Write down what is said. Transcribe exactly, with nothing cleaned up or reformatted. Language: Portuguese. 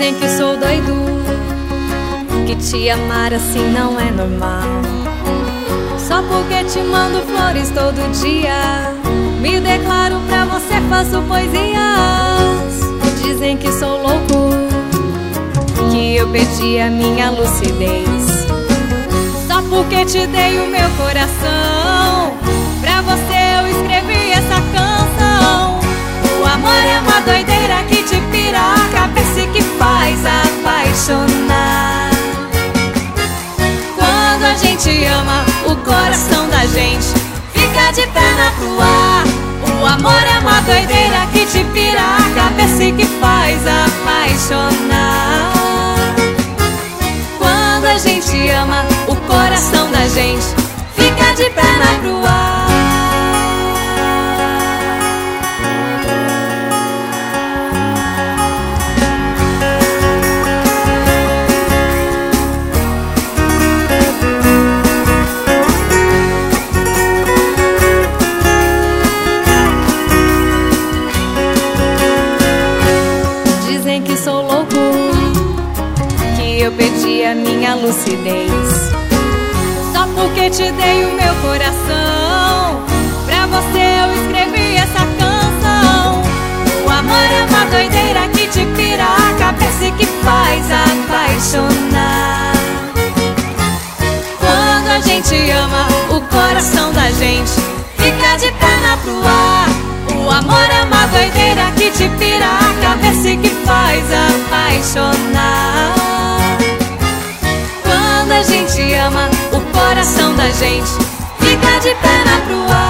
Dizem que sou doido, que te amar assim não é normal. Só porque te mando flores todo dia, me declaro pra você, faço poesias. Dizem que sou louco, que eu perdi a minha lucidez. Só porque te dei o meu coração, pra você eu escrevi essa canção. O amor é uma doideira que te pira a cabeça e que faz apaixonar. Quando a gente ama, o coração da gente fica de perna pro ar. O amor é uma doideira que te pira a cabeça e que faz apaixonar. Quando a gente ama, o coração da gente fica de perna pro ar. Dizem que sou louco, que eu perdi a minha lucidez. Só porque te dei o meu coração, pra você eu escrevi essa canção. O amor é uma doideira que te pira a cabeça e que faz apaixonar. Quando a gente ama, o coração da gente fica de perna pro ar. O amor é uma doideira que te pira a cabeça e que faz apaixonar. Quando a gente ama, o coração da gente fica de perna pro ar.